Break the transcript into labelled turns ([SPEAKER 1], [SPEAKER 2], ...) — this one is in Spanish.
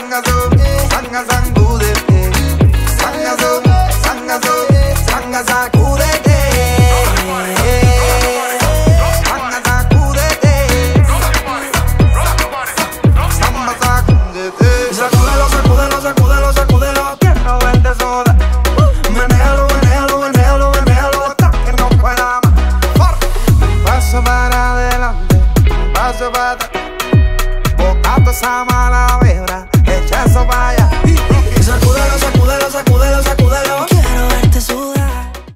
[SPEAKER 1] Bota esa mala vibra, echa eso para allá.